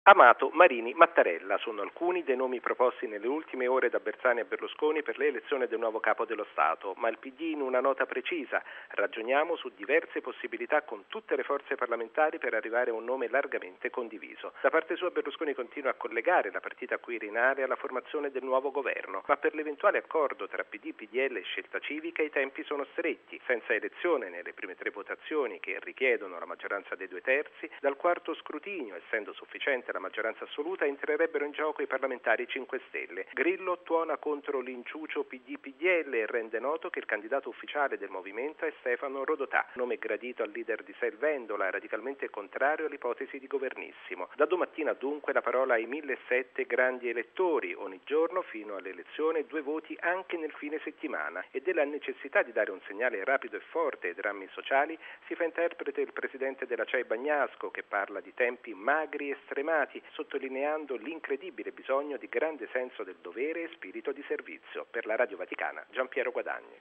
Amato, Marini, Mattarella sono alcuni dei nomi proposti nelle ultime ore da Bersani a Berlusconi per l'elezione del nuovo capo dello Stato, ma il PD in una nota precisa: ragioniamo su diverse possibilità con tutte le forze parlamentari per arrivare a un nome largamente condiviso. Da parte sua Berlusconi continua a collegare la partita Quirinale alla formazione del nuovo governo, ma per l'eventuale accordo tra PD, PDL e Scelta Civica i tempi sono stretti, senza elezione nelle prime 3 votazioni che richiedono la maggioranza dei 2/3, dal quarto scrutinio, essendo sufficiente la maggioranza assoluta, entrerebbero in gioco i parlamentari 5 Stelle. Grillo tuona contro l'inciucio PD-PDL e rende noto che il candidato ufficiale del movimento è Stefano Rodotà, nome gradito al leader di Sel Vendola, radicalmente contrario all'ipotesi di governissimo. Da domattina dunque la parola ai 1.007 grandi elettori, ogni giorno fino all'elezione 2 voti anche nel fine settimana, e della necessità di dare un segnale rapido e forte ai drammi sociali si fa interprete il presidente della CEI Bagnasco, che parla di tempi magri e stremati, sottolineando l'incredibile bisogno di grande senso del dovere e spirito di servizio. Per la Radio Vaticana, Giampiero Guadagni.